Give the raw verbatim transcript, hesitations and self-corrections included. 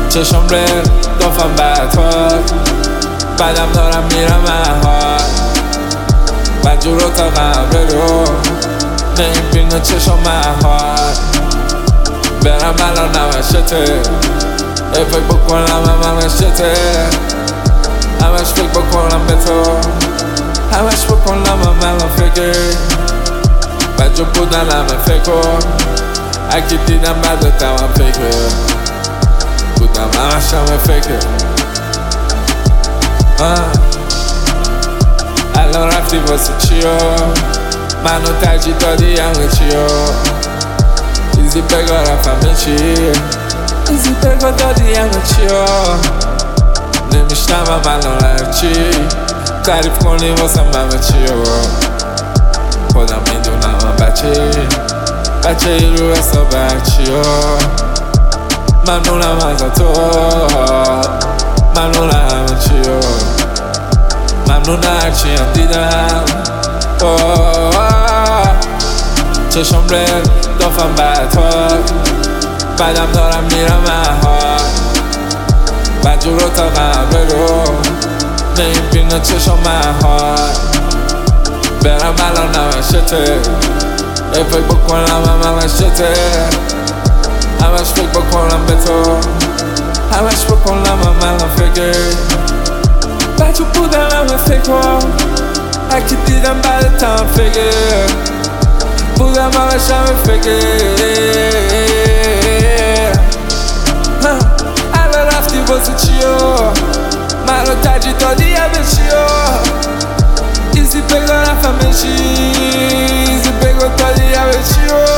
چشم ریل دافم بدها بعدم دارم میرم محال بدجور رو تا قبل رو نمیبینه چشم محال برم الان نمشته فکر بکنم همشته همش فکر بکنم به تو همش بکنم هم الان فکر بدجور بودن همه فکر اگه دیدم بعدت هم فکر بودم همش همه فکر الان رفتی واسه چیا منو ترجیح دادی همه چیا ایزی بگا رفتم چی ایزی بگا دادی همه چیا نمیشنم الان هرچی تعریف کنی واسم همه چیا خودم میدونم هم بچه بچه ای رو حساب هرچیا ممنونم از تو ممنونم همه چیا ممنون هرچی هم دیدم چشم ریل دافم بدها بعدم دارم میرم محال بدجور رو تا قبل رو نمیبینه چشم محال برم الان نمشته فکر بکنم هم همشته همش فکر بکنم به تو همش بکنم هم الان فکر بچه بودم همه فکر اگه دیدم بعدت هم فکر بودم همش همه فکر الان رفتی واسه چیا منو ترجیح دادی همه چیا ایزی بگو رفتم چی ایزی بگو دادی همه چیا